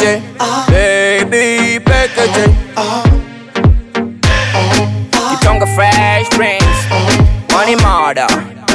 pekeche, baby pekeche. Kitonga Fresh Prince, Money Murder.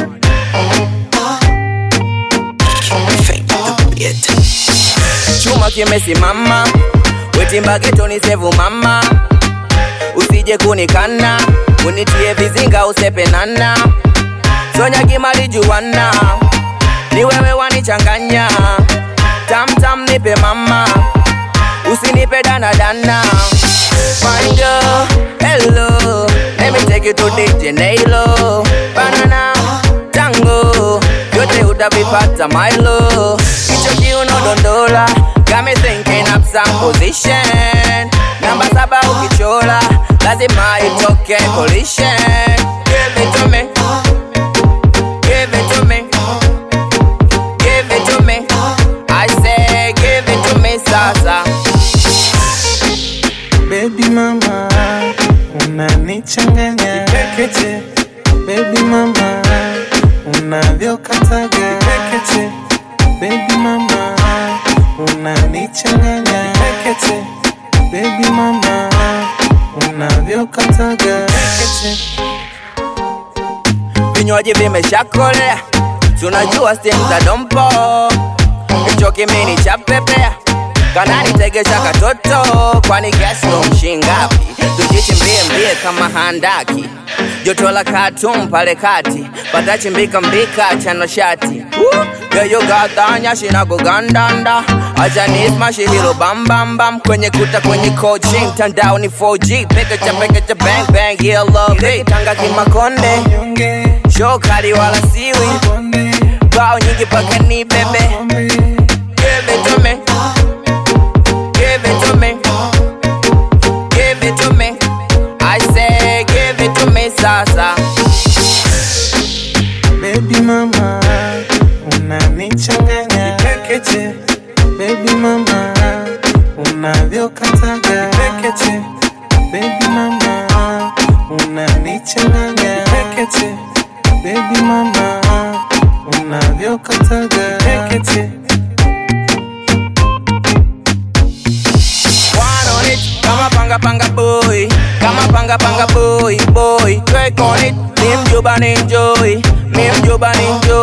Chuma kimesimama, wetimba getoni sevu mama. Usije kunikana, unitie vizinga usepenana. Sonya kimali juwana, ni wewe wanichanganya. Tam tam nipe mama, usinipe dana dana. Fine girl, hello, let me take you to DJ Nailo. Banana, tango, yote utavipata Milo. Kicho kiuno dondola, got me thinking up some position. Namba 7 ukichola, lazima itoke collision. Give it to me, give it to me, give it to me. I say give it to me sasa. Baby mama, unanichanganya pekeche. Baby mama, unavyokataga pekeche. Baby mama, unanichanganya pekeche. Baby mama, unavyokataga pekeche. Vinywaji vimeshakolea, tunajua stem za dompo. Hicho kimini cha pepea, kanani tegesha katoto. Kwani guess no mshingapi, tujichimbie mbie kama handaki. Joto la katum pale kati, patachimbika mbika chano shati. Girl you got danya shina kugandanda. Acha nismashi hilo bam bam bam. Kwenye kuta kwenye coaching, mtandao ni 4G. Pekecha bang bang, yeah love it. Tanga kimakonde, shokari wala siwi. Bao nyingi paka ni bebe. Give it to me, give it to me, give it to me. I say give it to me sasa. Baby mama, unanichanganya pekeche. Baby mama, unavyokataga pekeche. Baby mama, unanichanganya pekeche. Baby mama, unavyokataga pekeche. Kama panga boy, kama panga boy boy. Twerk on it, nimjuba ninjoy, nimjuba ninjoy.